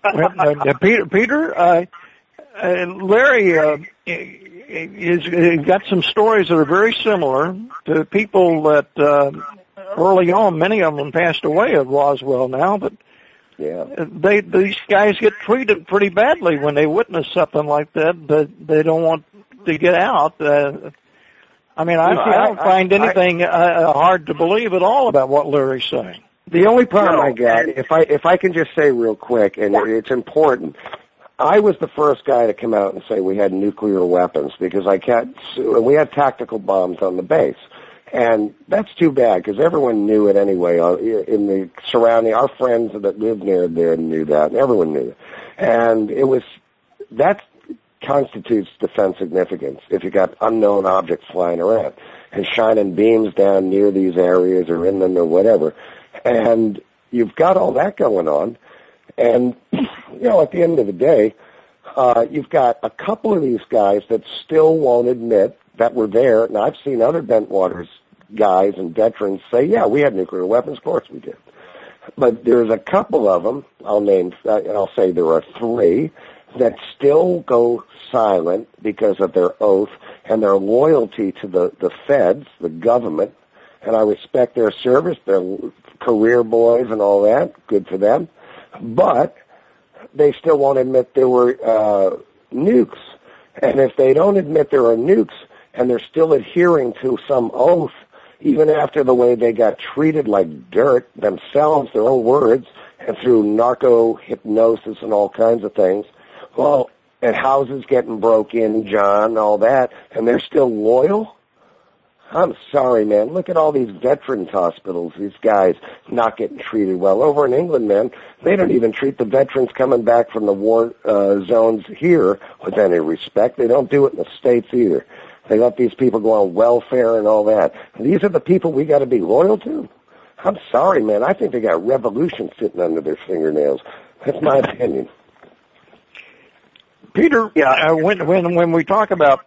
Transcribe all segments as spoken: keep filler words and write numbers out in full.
well, uh, Peter, Peter, uh, uh, Larry uh, is, is got some stories that are very similar to people that uh, early on, many of them passed away at Roswell now, but yeah, they these guys get treated pretty badly when they witness something like that. That they don't want to get out. Uh, I mean, I, no, I don't I, find I, anything uh, hard to believe at all about what Larry's saying. The only problem no, I got, if I if I can just say real quick, and it's important, I was the first guy to come out and say we had nuclear weapons because I can't. We had tactical bombs on the base, and that's too bad because everyone knew it anyway. In the surrounding, our friends that lived near there knew that, and everyone knew it. And it was that constitutes defense significance if you got unknown objects flying around and shining beams down near these areas or in them or whatever. And you've got all that going on. And, you know, at the end of the day, uh, you've got a couple of these guys that still won't admit that we're there. And I've seen other Bentwaters guys and veterans say, yeah, we had nuclear weapons. Of course we did. But there's a couple of them, I'll name, I'll say there are three, that still go silent because of their oath and their loyalty to the, the feds, the government. And I respect their service. They're career boys and all that. Good for them. But they still won't admit there were uh, nukes. And if they don't admit there are nukes and they're still adhering to some oath, even after the way they got treated like dirt themselves, their own words, and through narco-hypnosis and all kinds of things, well, and houses getting broke in, John, all that, and they're still loyal? I'm sorry, man. Look at all these veterans hospitals, these guys not getting treated well. Over in England, man, they don't even treat the veterans coming back from the war uh, zones here with any respect. They don't do it in the States either. They let these people go on welfare and all that. These are the people we got to be loyal to? I'm sorry, man. I think they got revolution sitting under their fingernails. That's my opinion. Peter, yeah, uh, when when when we talk about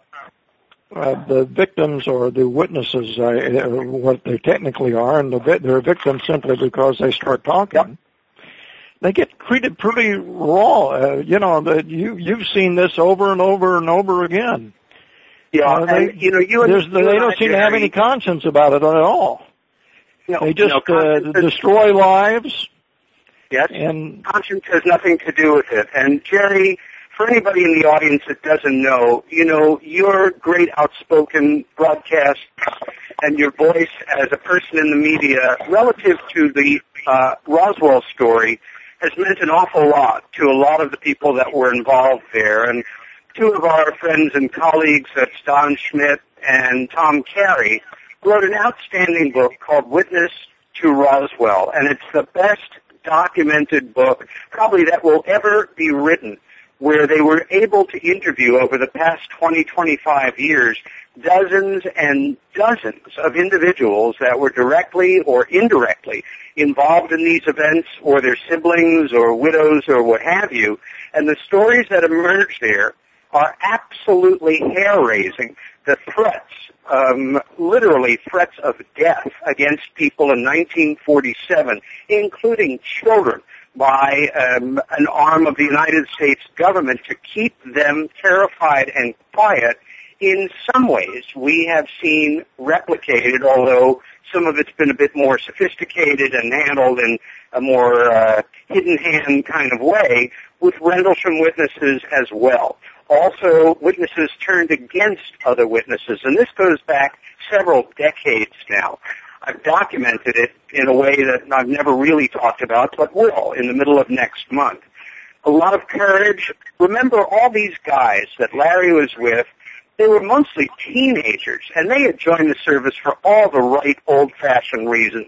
uh, the victims or the witnesses, uh, what they technically are, and the, they're victims simply because they start talking, yep. They get treated pretty raw. Uh, you know, that you you've seen this over and over and over again. Yeah, uh, they, and, you know, you and, you they don't and seem I, to have any conscience about it at all. No, they just no, uh, destroy lives. Yes, and conscience has nothing to do with it. And Jerry, for anybody in the audience that doesn't know, you know, your great outspoken broadcast and your voice as a person in the media relative to the uh, Roswell story has meant an awful lot to a lot of the people that were involved there. And two of our friends and colleagues, that's Don Schmidt and Tom Carey, wrote an outstanding book called Witness to Roswell. And it's the best documented book probably that will ever be written, where they were able to interview over the past twenty, twenty-five years dozens and dozens of individuals that were directly or indirectly involved in these events, or their siblings or widows or what have you. And the stories that emerge there are absolutely hair-raising. The threats, um, literally threats of death against people in nineteen forty-seven, including children, by um, an arm of the United States government to keep them terrified and quiet, in some ways we have seen replicated, although some of it's been a bit more sophisticated and handled in a more uh, hidden hand kind of way, with Rendlesham witnesses as well. Also, witnesses turned against other witnesses, and this goes back several decades now. I've documented it in a way that I've never really talked about, but will in the middle of next month. A lot of courage. Remember all these guys that Larry was with, they were mostly teenagers, and they had joined the service for all the right old-fashioned reasons.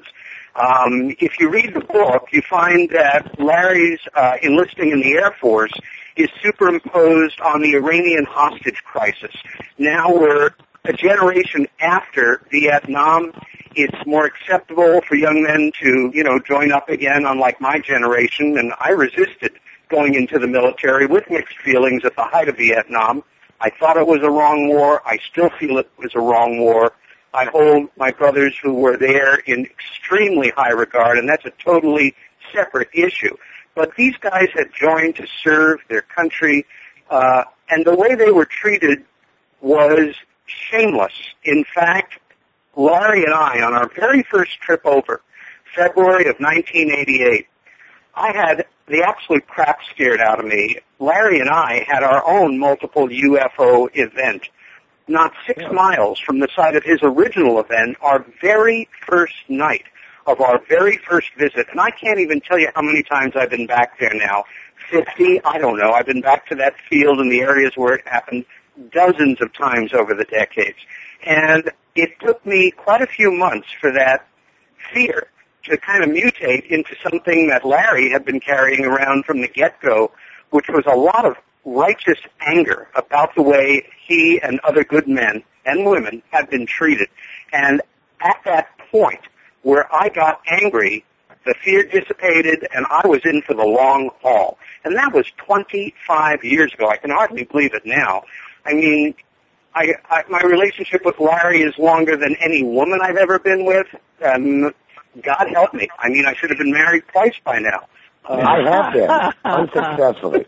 Um, if you read the book, you find that Larry's uh, enlisting in the Air Force is superimposed on the Iranian hostage crisis. Now we're a generation after Vietnam. It's more acceptable for young men to, you know, join up again, unlike my generation, and I resisted going into the military with mixed feelings at the height of Vietnam. I thought it was a wrong war. I still feel it was a wrong war. I hold my brothers who were there in extremely high regard, and that's a totally separate issue. But these guys had joined to serve their country, uh, and the way they were treated was shameless. In fact, Larry and I, on our very first trip over, February of nineteen eighty-eight, I had the absolute crap scared out of me. Larry and I had our own multiple U F O event, not six yeah. miles from the site of his original event, our very first night of our very first visit. And I can't even tell you how many times I've been back there now. fifty, I don't know. I've been back to that field and the areas where it happened dozens of times over the decades. And it took me quite a few months for that fear to kind of mutate into something that Larry had been carrying around from the get-go, which was a lot of righteous anger about the way he and other good men and women had been treated. And at that point where I got angry, the fear dissipated, and I was in for the long haul. And that was twenty-five years ago. I can hardly believe it now. I mean, I, I, my relationship with Larry is longer than any woman I've ever been with. Um, God help me. I mean, I should have been married twice by now. Uh, I have been, unsuccessfully.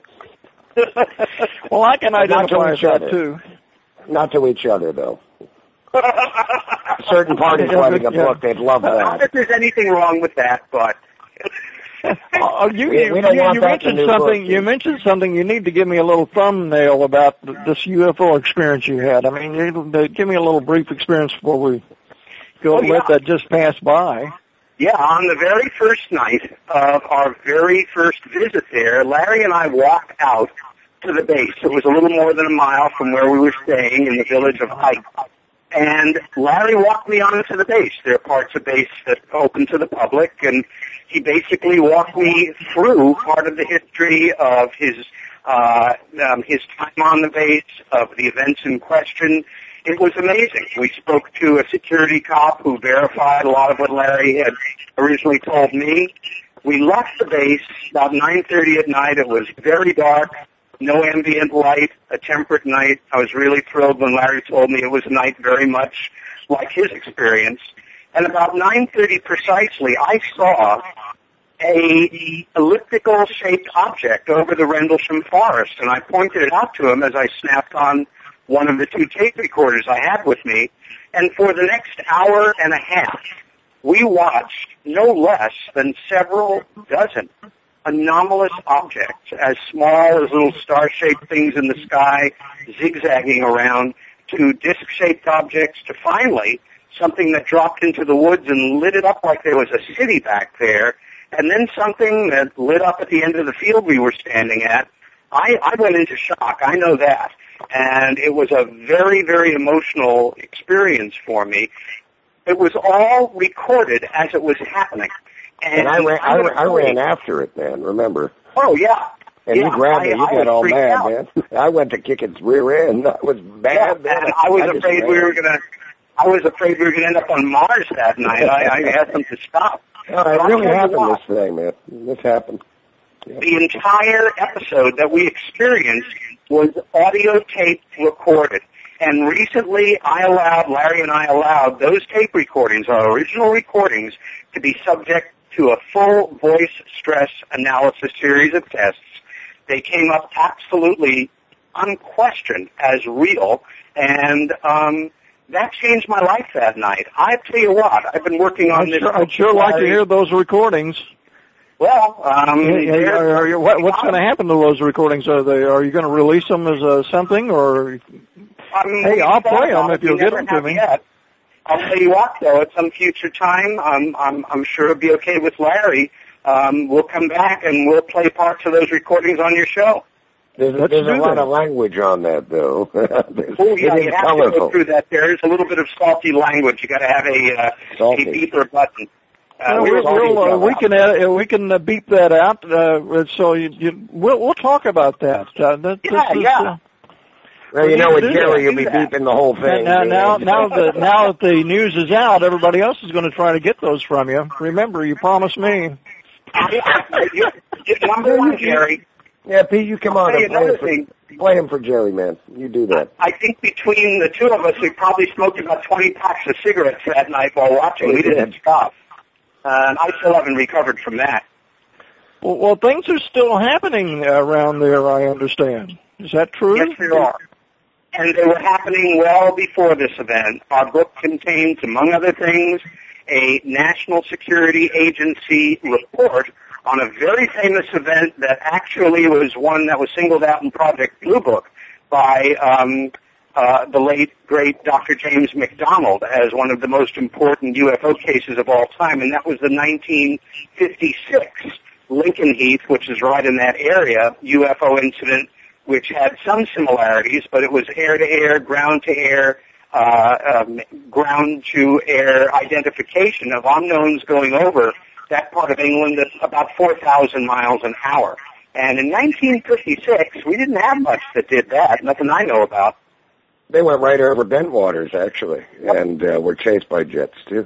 Well, I can identify with that, too. Not to each other, though. Certain parties writing a book, they'd love that. Not that there's anything wrong with that, but... Oh, you, you, we don't you, want you that mentioned something. Book, you mentioned something. You need to give me a little thumbnail about this U F O experience you had. I mean, you, give me a little brief experience before we go oh, and yeah. let that just pass by. Yeah, on the very first night of our very first visit there, Larry and I walked out to the base. It was a little more than a mile from where we were staying in the village of Hike. And Larry walked me onto the base. There are parts of base that open to the public, and he basically walked me through part of the history of his uh, um, his time on the base, of the events in question. It was amazing. We spoke to a security cop who verified a lot of what Larry had originally told me. We left the base about nine thirty at night. It was very dark, no ambient light, a temperate night. I was really thrilled when Larry told me it was a night very much like his experience. And about nine thirty precisely, I saw a elliptical-shaped object over the Rendlesham Forest, and I pointed it out to him as I snapped on one of the two tape recorders I had with me. And for the next hour and a half, we watched no less than several dozen anomalous objects, as small as little star-shaped things in the sky, zigzagging around, to disc-shaped objects, to finally something that dropped into the woods and lit it up like there was a city back there, and then something that lit up at the end of the field we were standing at. I, I went into shock, I know that, and it was a very, very emotional experience for me. It was all recorded as it was happening. And, and I ran, I, I ran after it, man, remember? Oh, yeah. And yeah, you grabbed me, you I got all mad, out. man. I went to kick its rear end. I was mad, yeah, man. And I was I afraid we were gonna. I was afraid we were gonna end up on Mars that night. I, I had them to stop. No, it really happened. This thing, man. This happened. Yeah. The entire episode that we experienced was audio tape recorded. And recently, I allowed Larry and I allowed those tape recordings, our original recordings, to be subject to a full voice stress analysis series of tests. They came up absolutely unquestioned as real, and um, that changed my life that night. I tell you what, I've been working on I'd this. Sure, I'd sure like to hear those recordings. Well, um, yeah, are, are you, what, what's going to happen to those recordings? Are they? Are you going to release them as uh, something, or? I mean, hey, I'll play them if you'll get them to me. Yet. I'll tell you what, though, at some future time, um, I'm, I'm sure it'll be okay with Larry. Um, we'll come back and we'll play parts of those recordings on your show. There's, there's a lot that. of language on that, though. Oh, yeah, you have colorful. to go through that. There's a little bit of salty language. You got to have a, uh, a beeper button. Uh, well, we'll, we'll, uh, we can uh, we can uh, beep that out. Uh, so you, you, we'll we'll talk about that. Uh, that yeah, is, yeah. Uh, well, you know, with Jerry, you'll be beeping the whole thing. Now, now, now that now that the news is out, everybody else is going to try to get those from you. Remember, you promised me. You're, you're number one, Jerry. Yeah, Pete, you come I'll on and play him, thing. for, play him for Jerry, man. You do that. I think between the two of us, we probably smoked about twenty packs of cigarettes that night while watching. We didn't stop. Uh, and I still haven't recovered from that. Well, well, things are still happening around there, I understand. Is that true? Yes, they are. And they were happening well before this event. Our book contains, among other things, a National Security Agency report on a very famous event that actually was one that was singled out in Project Blue Book by um, uh, the late, great Doctor James McDonald as one of the most important U F O cases of all time, and that was the nineteen fifty-six Lincoln Heath, which is right in that area, U F O incident, which had some similarities, but it was air-to-air, ground-to-air, uh, um, ground-to-air identification of unknowns going over that part of England at about four thousand miles an hour. And in nineteen fifty-six, we didn't have much that did that, nothing I know about. They went right over Bentwaters, actually, yep. and uh, were chased by jets, too,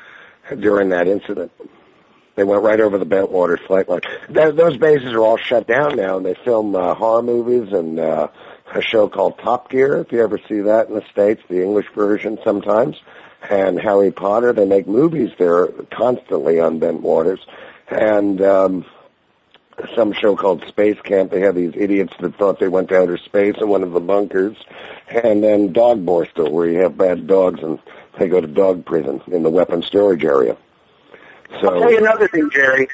during that incident. They went right over the Bentwaters flight line. Th- those bases are all shut down now, and they film uh, horror movies and uh, a show called Top Gear, if you ever see that in the States, the English version sometimes, and Harry Potter. They make movies there constantly on Bentwaters. And um, some show called Space Camp. They have these idiots that thought they went to outer space in one of the bunkers. And then Dog Borstal, where you have bad dogs and they go to dog prison in the weapons storage area. So, I'll tell you another thing, Jerry.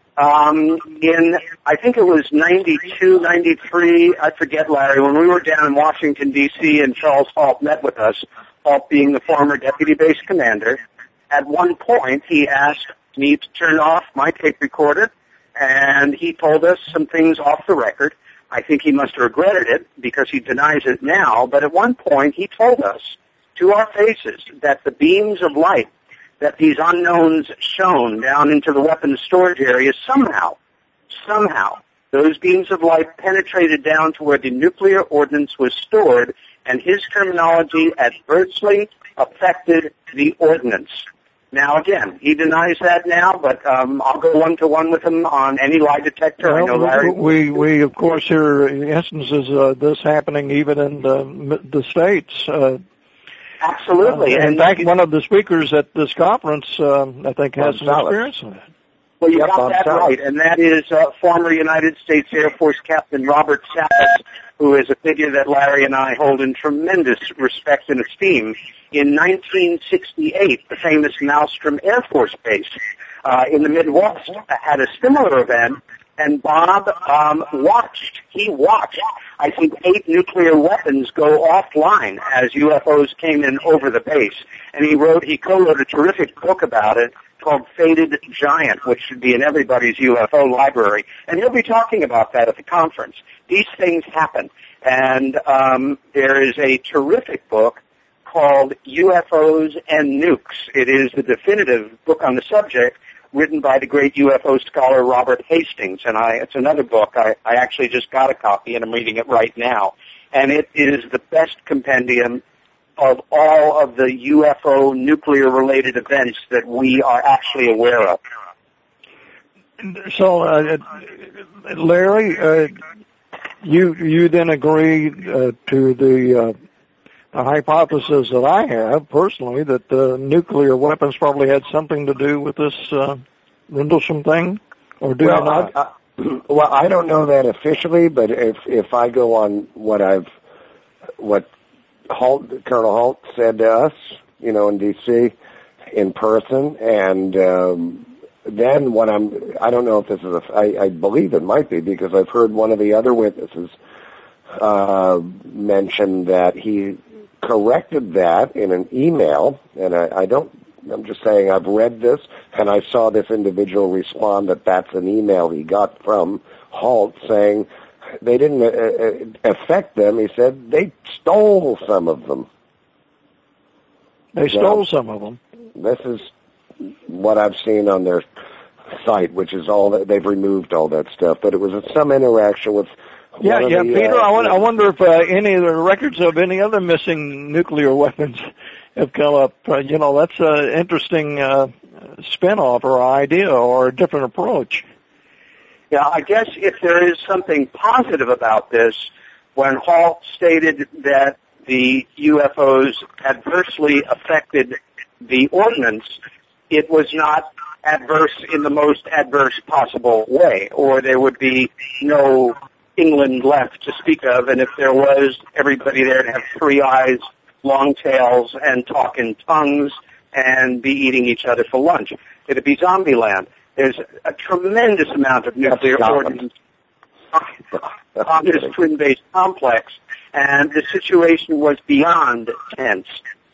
Um, in, I think it was ninety-two, ninety-three, I forget, Larry, when we were down in Washington, D C, and Charles Halt met with us, Halt being the former deputy base commander, at one point he asked me to turn off my tape recorder, and he told us some things off the record. I think he must have regretted it because he denies it now, but at one point he told us to our faces that the beams of light that these unknowns shone down into the weapons storage area, somehow, somehow, those beams of light penetrated down to where the nuclear ordnance was stored, and his terminology adversely affected the ordnance. Now, again, he denies that now, but um, I'll go one-to-one with him on any lie detector. Well, I know Larry. We, we, of course, hear instances of this happening even in the, the States. Uh, Absolutely. Uh, in and fact, one of the speakers at this conference, uh, I think, has Bob some Salas. experience in it. Well, you Yep, got Bob that Salas. right, and that is uh, former United States Air Force Captain Robert Salas, who is a figure that Larry and I hold in tremendous respect and esteem. In nineteen sixty-eight, the famous Malmstrom Air Force Base uh, in the Midwest had a similar event, and Bob um, watched. He watched, I think, eight nuclear weapons go offline as U F Os came in over the base. And he wrote, he co-wrote a terrific book about it called Faded Giant, which should be in everybody's U F O library. And he'll be talking about that at the conference. These things happen. And um, there is a terrific book called U F Os and Nukes. It is the definitive book on the subject, written by the great U F O scholar Robert Hastings, and I, it's another book. I, I actually just got a copy, and I'm reading it right now. And it is the best compendium of all of the U F O nuclear-related events that we are actually aware of. So, uh, Larry, uh, you you then agree uh, to the, uh, the hypothesis that I have personally that the nuclear weapons probably had something to do with this uh, Rendlesham thing, or do well, they not? I, I, well, I don't know that officially, but if if I go on what I've what Halt, Colonel Halt said to us, you know, in D C in person, and um, then what I'm, I don't know if this is a, I, I believe it might be because I've heard one of the other witnesses uh, mention that he corrected that in an email, and I, I don't, I'm just saying I've read this, and I saw this individual respond that that's an email he got from Halt saying they didn't uh, affect them. He said they stole some of them. They stole some of them. This is what I've seen on their site, which is all that they've removed all that stuff. But it was some interaction with. Yeah, yeah, the, Peter. uh, I, wonder, I wonder if uh, any of the records of any other missing nuclear weapons have come up. Uh, you know, that's an interesting uh, spin-off or idea or a different approach. Yeah, I guess if there is something positive about this, when Halt stated that the U F Os adversely affected the ordnance, it was not adverse in the most adverse possible way, or there would be no England left to speak of, and if there was, everybody there would have three eyes, long tails, and talk in tongues, and be eating each other for lunch. It'd be zombie land. There's a tremendous amount of nuclear ordnance on this twin-based complex, and the situation was beyond tense.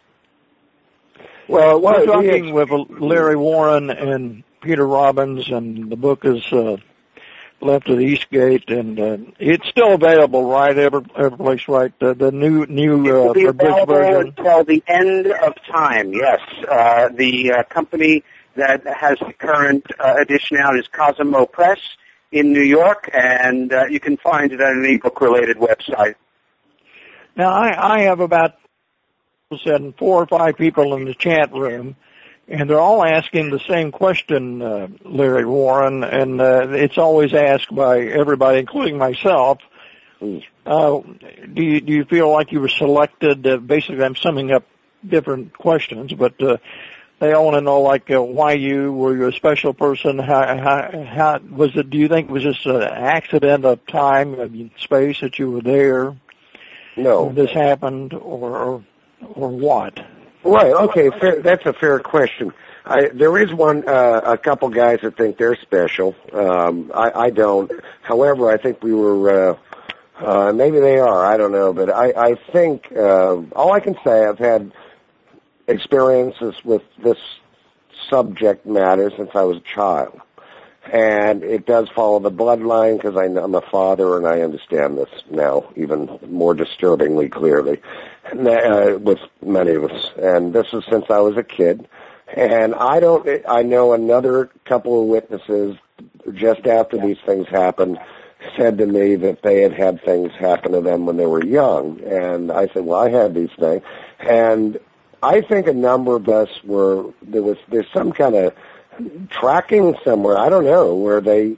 Well, we're talking with Larry Warren and Peter Robbins, and the book is uh, Left of the East Gate, and uh, it's still available, right? Every, every place, right? The, the new new uh, it will be available version until the end of time. Yes, uh, the uh, company that has the current uh, edition out is Cosimo Press in New York, and uh, you can find it at an ebook-related website. Now, I, I have about said four or five people in the chat room, and they're all asking the same question, uh, Larry Warren, and uh, it's always asked by everybody, including myself. Uh, do you do you feel like you were selected? Uh, basically, I'm summing up different questions, but uh, they all want to know, like, uh, why you were you a special person? How, how how was it? Do you think it was just an accident of time, of space that you were there? No, when this happened, or or, or what? Right. Okay. Fair, that's a fair question. I, there is one, uh, a couple guys that think they're special. Um, I, I don't. However, I think we were. Uh, uh, maybe they are. I don't know. But I, I think uh, all I can say, I've had experiences with this subject matter since I was a child, and it does follow the bloodline because I'm a father and I understand this now even more disturbingly clearly uh, with many of us. And this is since I was a kid. And I don't, I know another couple of witnesses just after these things happened said to me that they had had things happen to them when they were young. And I said, well, I had these things. And I think a number of us were, there was, there's some kind of tracking somewhere, I don't know, where they,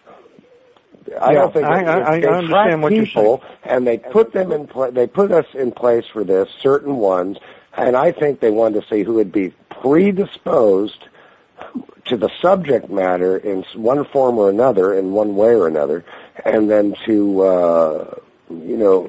I yeah, don't think I, it, I, they I understand what people, you're saying. And they put them in, pla- they put us in place for this, certain ones, and I think they wanted to see who would be predisposed to the subject matter in one form or another, in one way or another, and then to, uh, you know,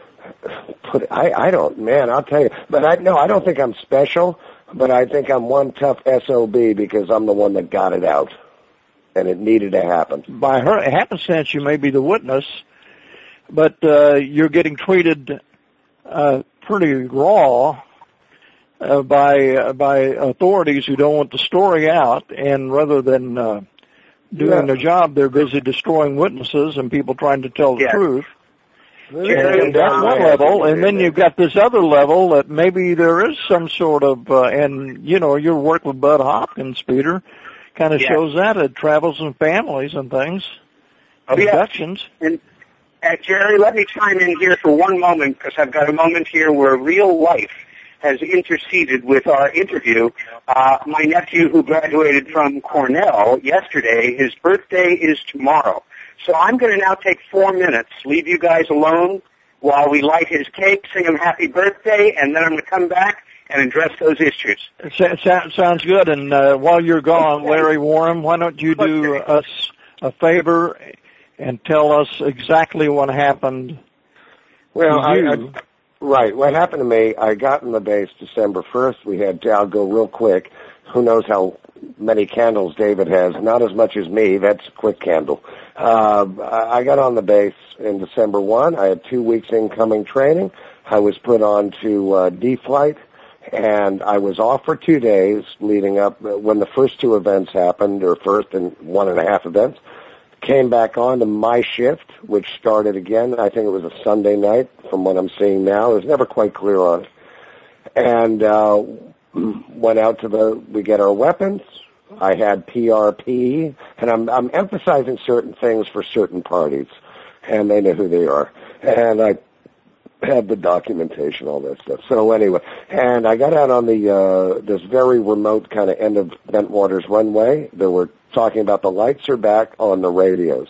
put, I, I don't, man, I'll tell you, but I, no, I don't think I'm special, but I think I'm one tough S O B because I'm the one that got it out, and it needed to happen. By her happenstance, you may be the witness, but uh, you're getting treated uh, pretty raw uh, by uh, by authorities who don't want the story out, and rather than uh, doing yeah. their job, they're busy destroying witnesses and people trying to tell the yeah. truth. Jerry, and that's one level, and then you've got this other level that maybe there is some sort of, uh, and you know, your work with Bud Hopkins, Peter, kind of yeah. shows that it travels in families and things, oh, abductions. Yeah. And uh, Jerry, let me chime in here for one moment because I've got a moment here where real life has interceded with our interview. Uh, my nephew, who graduated from Cornell yesterday, his birthday is tomorrow. So I'm going to now take four minutes, leave you guys alone while we light his cake, sing him happy birthday, and then I'm going to come back and address those issues. It sounds good. And uh, while you're gone, Larry Warren, why don't you do us a favor and tell us exactly what happened well, to you? I, I, right. What happened to me, I got in the base December first. We had, I'll go real quick. Who knows how many candles David has? Not as much as me. That's a quick candle. Uh, I got on the base in December first. I had two weeks incoming training. I was put on to uh, D-Flight, and I was off for two days leading up when the first two events happened, or first and one and a half events. Came back on to my shift, which started again. I think it was a Sunday night from what I'm seeing now. I was never quite clear on it. And uh, went out to the, we get our weapons. I had P R P, and I'm, I'm emphasizing certain things for certain parties, and they know who they are. And I had the documentation, all that stuff. So anyway, and I got out on the uh, this very remote kind of end of Bentwaters runway. They were talking about the lights are back on the radios.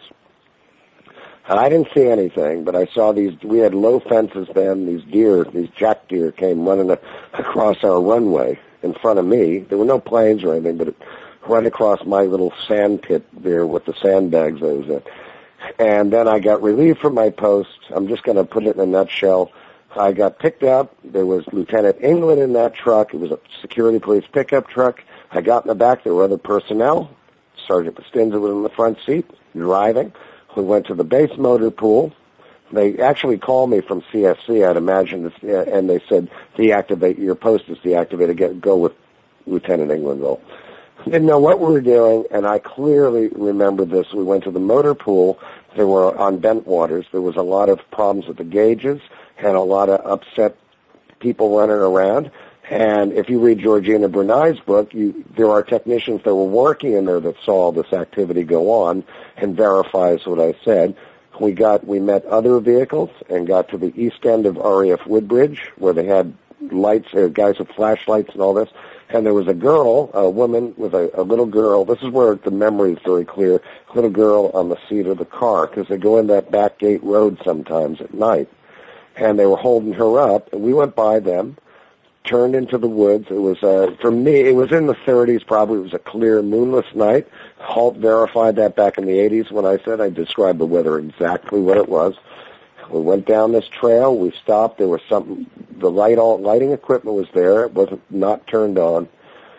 I didn't see anything, but I saw these, we had low fences then, these deer, these jack deer came running across our runway in front of me. There were no planes or anything, but it right across my little sand pit there with the sandbags I was in. And then I got relieved from my post. I'm just going to put it in a nutshell. I got picked up. There was Lieutenant England in that truck. It was a security police pickup truck. I got in the back. There were other personnel. Sergeant Pastinza was in the front seat, driving. We went to the base motor pool. They actually called me from C F C, I'd imagine, and they said, deactivate, your post is deactivated, Get, go with Lieutenant England. Though. Didn't know what we were doing, and I clearly remember this. We went to the motor pool. There were, on Bentwaters, there was a lot of problems with the gauges and a lot of upset people running around. And if you read Georgina Brunei's book, you, there are technicians that were working in there that saw this activity go on and verifies what I said. We got, we met other vehicles and got to the east end of R A F Woodbridge where they had lights, uh, guys with flashlights and all this. And there was a girl, a woman with a, a little girl. This is where the memory is very clear. A little girl on the seat of the car because they go in that back gate road sometimes at night. And they were holding her up. And we went by them, turned into the woods. It was, uh, for me, it was in the thirties probably. It was a clear, moonless night. Halt verified that back in the eighties when I said I described the weather exactly what it was. We went down this trail. We stopped. There was something. The light, all lighting equipment was there. It wasn't not turned on.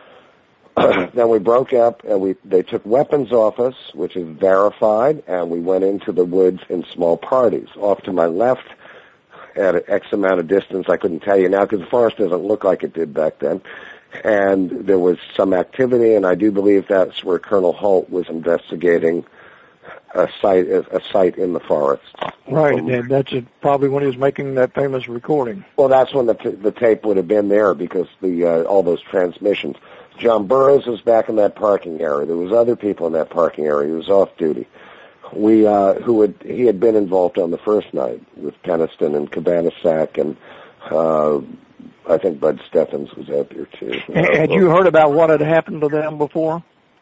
Then we broke up, and we they took weapons off us, which is verified, and we went into the woods in small parties. Off to my left, at an X amount of distance, I couldn't tell you now because the forest doesn't look like it did back then. And there was some activity, and I do believe that's where Colonel Holt was investigating a site, a site in the forest. Right, um, and that's probably when he was making that famous recording. Well, that's when the t- the tape would have been there because the uh, all those transmissions. John Burroughs was back in that parking area. There was other people in that parking area. He was off duty. We, uh, who had he had been involved on the first night with Peniston and Cabana Sack, and uh, I think Bud Steffens was out there too. Had uh, you heard about what had happened to them before?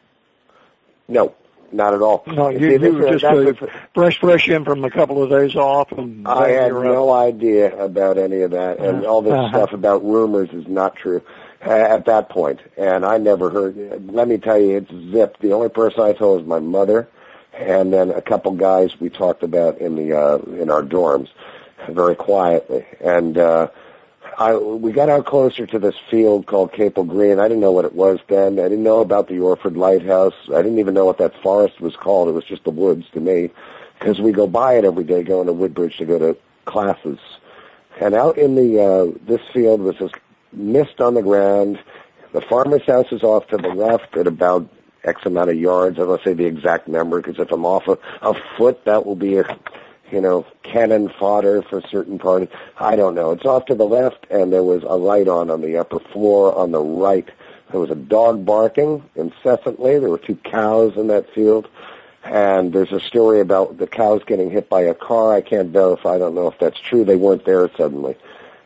No. Not at all. No, you, you were just uh, fresh, fresh in from a couple of days off. And I had no up. idea about any of that, and uh, all this uh-huh. stuff about rumors is not true uh, at that point. And I never heard. Let me tell you, it's zipped. The only person I told was my mother, and then a couple guys we talked about in the uh, in our dorms, very quietly. And uh, I we got out closer to this field called Capel Green. I didn't know what it was then. I didn't know about the Orford Lighthouse. I didn't even know what that forest was called. It was just the woods to me because we go by it every day going to Woodbridge to go to classes. And out in the uh, this field was this mist on the ground. The farmer's house is off to the left at about X amount of yards. I don't say the exact number because if I'm off a, a foot, that will be a you know, cannon fodder for certain parties. I don't know. It's off to the left, and there was a light on on the upper floor on the right. There was a dog barking incessantly. There were two cows in that field, and there's a story about the cows getting hit by a car. I can't verify. I don't know if that's true. They weren't there suddenly.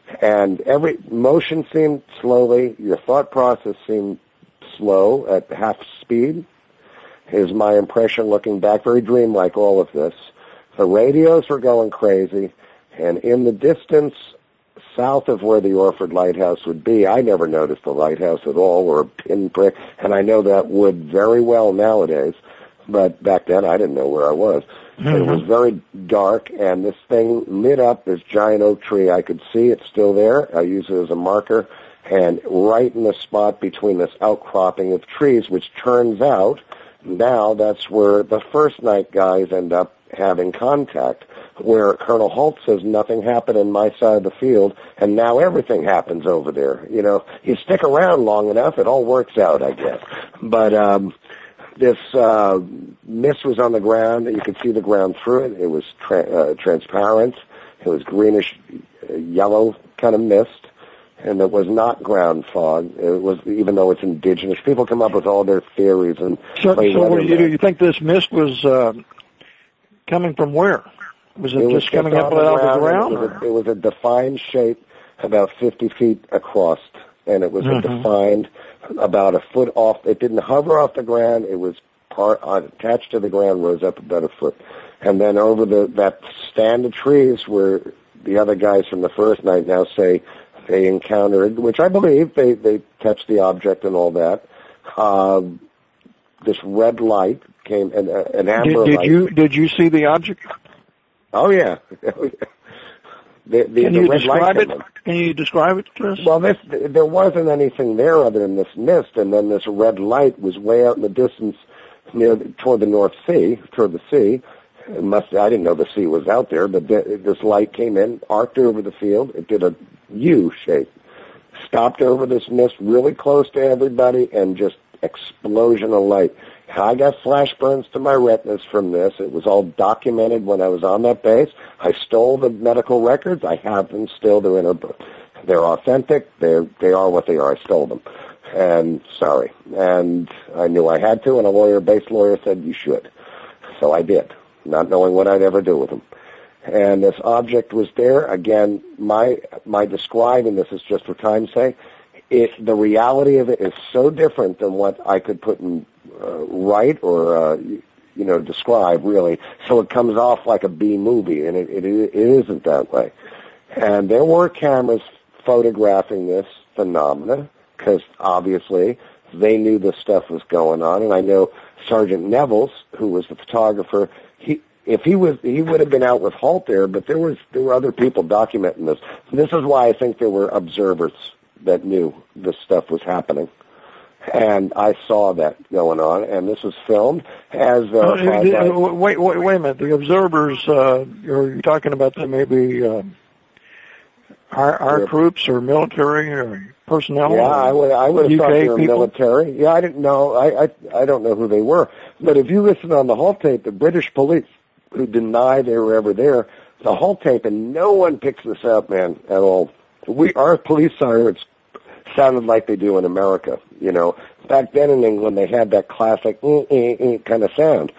And every motion seemed slowly. Your thought process seemed slow at half speed, is my impression looking back. Very dreamlike, all of this. The radios were going crazy, and in the distance south of where the Orford Lighthouse would be, I never noticed the lighthouse at all or a pinprick, and I know that wood very well nowadays, but back then I didn't know where I was. Mm-hmm. It was very dark, and this thing lit up this giant oak tree. I could see it's still there. I use it as a marker, and right in the spot between this outcropping of trees, which turns out now that's where the first night guys end up having contact, where Colonel Holt says nothing happened in my side of the field, and now everything happens over there. You know, you stick around long enough, it all works out, I guess. But um, this uh, mist was on the ground. You could see the ground through it. It was tra- uh, transparent. It was greenish, uh, yellow kind of mist. And it was not ground fog. It was, even though it's indigenous. People come up with all their theories and so. play So, weather you, do you think this mist was uh, coming from where? Was it, it just was coming just up out of the ground? It was, a, it was a defined shape, about fifty feet across, and it was mm-hmm. a defined about a foot off. It didn't hover off the ground. It was part uh, attached to the ground, rose up about a foot, and then over the that stand of trees where the other guys from the first night now say they encountered, which I believe they, they touched the object and all that. Uh, this red light came, an, an amber did, did light. you did you see the object? Oh yeah. The, the, Can the you red describe light it? Can you describe it to us? Well, this, there wasn't anything there other than this mist, and then this red light was way out in the distance, near toward the North Sea, toward the sea. It must. I didn't know the sea was out there, but th- this light came in, arced over the field. It did a U shape, stopped over this mist, really close to everybody, and just explosion of light. I got flash burns to my retinas from this. It was all documented when I was on that base. I stole the medical records. I have them still. They're in a book. They're authentic. They're, they are what they are. I stole them. And sorry. And I knew I had to, and a lawyer, base lawyer, said you should. So I did, not knowing what I'd ever do with them. And this object was there. Again, my my describing this is just for time's sake. It, the reality of it is so different than what I could put in uh, write or uh, you, you know describe really. So it comes off like a B movie, and it, it it isn't that way. And there were cameras photographing this phenomena because obviously they knew this stuff was going on, and I know Sergeant Nevels, who was the photographer, he. If he was, he would have been out with Halt there, but there was there were other people documenting this. This is why I think there were observers that knew this stuff was happening, and I saw that going on. And this was filmed as verified. Uh, by, wait, wait, wait a minute. The observers, uh, you're, you're talking about that maybe uh, our, our troops or military or personnel? Yeah, I would I would have thought they were people? military. Yeah, I didn't know. I, I I don't know who they were, but if you listen on the Halt tape, the British police, who deny they were ever there, the whole tape, and no one picks this up, man, at all. We, our police sirens sounded like they do in America, you know. Back then in England, they had that classic mm, mm, mm, kind of sound.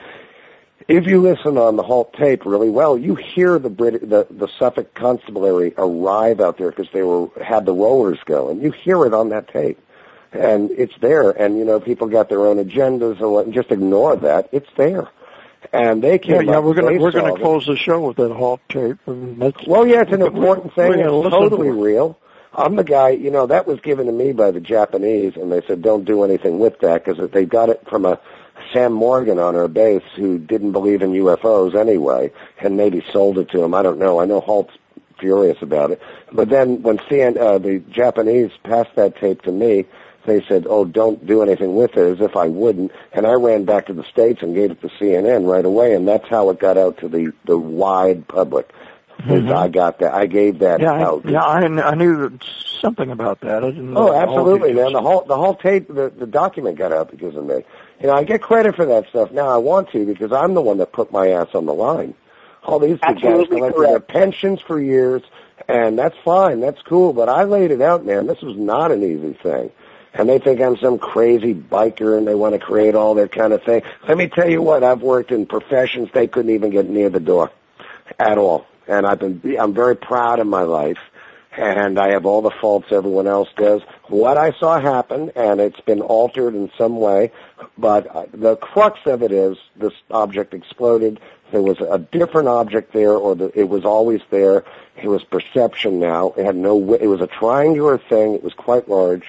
If you listen on the Halt tape really well, you hear the Brit- the, the Suffolk Constabulary arrive out there because they were had the rollers going. You hear it on that tape, and it's there. And you know, people got their own agendas and what. Just ignore that. It's there. And they came yeah, yeah, up, we're going to we're going to to close the show with that Halt tape. And that's, well, yeah, it's an important thing. It's totally to real. I'm the guy, you know, that was given to me by the Japanese, and they said don't do anything with that because they got it from a Sam Morgan on our base who didn't believe in U F Os anyway, and maybe sold it to him. I don't know. I know Halt's furious about it. But then when C N, uh, the Japanese passed that tape to me, they said, oh, don't do anything with it, as if I wouldn't. And I ran back to the States and gave it to C N N right away, and that's how it got out to the, the wide public. Mm-hmm. I got that. I gave that yeah, out. I, yeah, I, I knew something about that. I didn't know oh, absolutely, man. The whole the whole tape, the, the document got out because of me. You know, I get credit for that stuff now. I want to because I'm the one that put my ass on the line. All these guys collected their pensions for years, and that's fine. That's cool. But I laid it out, man. This was not an easy thing. And they think I'm some crazy biker and they want to create all that kind of thing. Let me tell you what, I've worked in professions they couldn't even get near the door at all. And I've been, I'm very proud of my life, and I have all the faults everyone else does. What I saw happen, and it's been altered in some way, but the crux of it is this object exploded. There was a different object there, or the, it was always there. It was perception now. It had no, it was a triangular thing. It was quite large.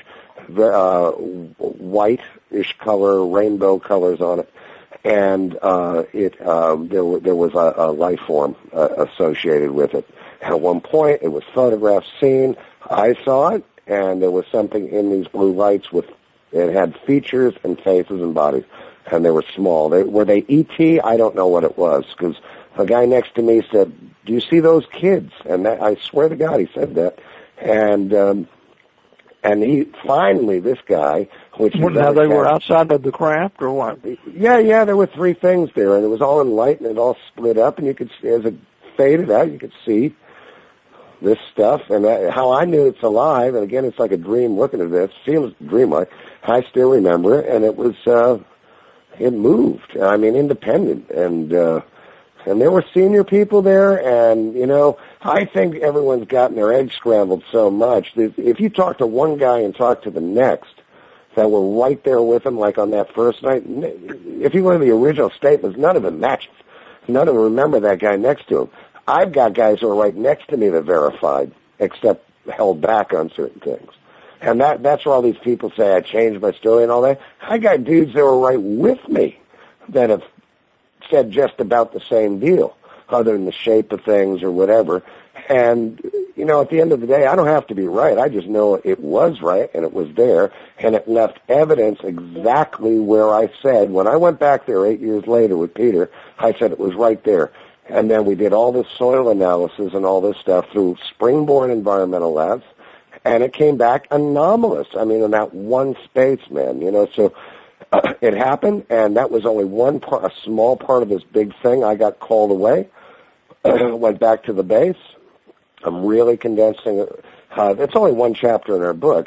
Uh, white-ish color, rainbow colors on it, and uh, it um, there, w- there was a, a life form uh, associated with it. At one point, it was photographed, seen. I saw it, and there was something in these blue lights with it had features and faces and bodies, and they were small. They, were they E T? I don't know what it was because a guy next to me said, "Do you see those kids?" And that, I swear to God, he said that, and. Um, And he finally, this guy, which well, now they were outside of the craft, or what? Yeah, yeah, there were three things there, and it was all in light, and it all split up, and you could, as it faded out, you could see this stuff, and that, how I knew it's alive. And again, it's like a dream looking at this. Feels dreamlike. I still remember it, and it was, uh, it moved. I mean, independent, and. uh And there were senior people there, and, you know, I think everyone's gotten their eggs scrambled so much. If you talk to one guy and talk to the next that were right there with him, like on that first night, if you go to the original statements, none of them matched. None of them remember that guy next to him. I've got guys who are right next to me that verified, except held back on certain things. And that that's where all these people say I changed my story and all that. I got dudes that were right with me that have said just about the same deal, other than the shape of things or whatever. And, you know, at the end of the day, I don't have to be right. I just know it was right and it was there, and it left evidence exactly where I said. When I went back there eight years later with Peter, I said it was right there. And then we did all this soil analysis and all this stuff through Springborn Environmental Labs, and it came back anomalous. I mean, in that one space, man, you know, so uh, it happened, and that was only one part, a small part of this big thing. I got called away, went back to the base. I'm really condensing it. Uh, it's only one chapter in our book,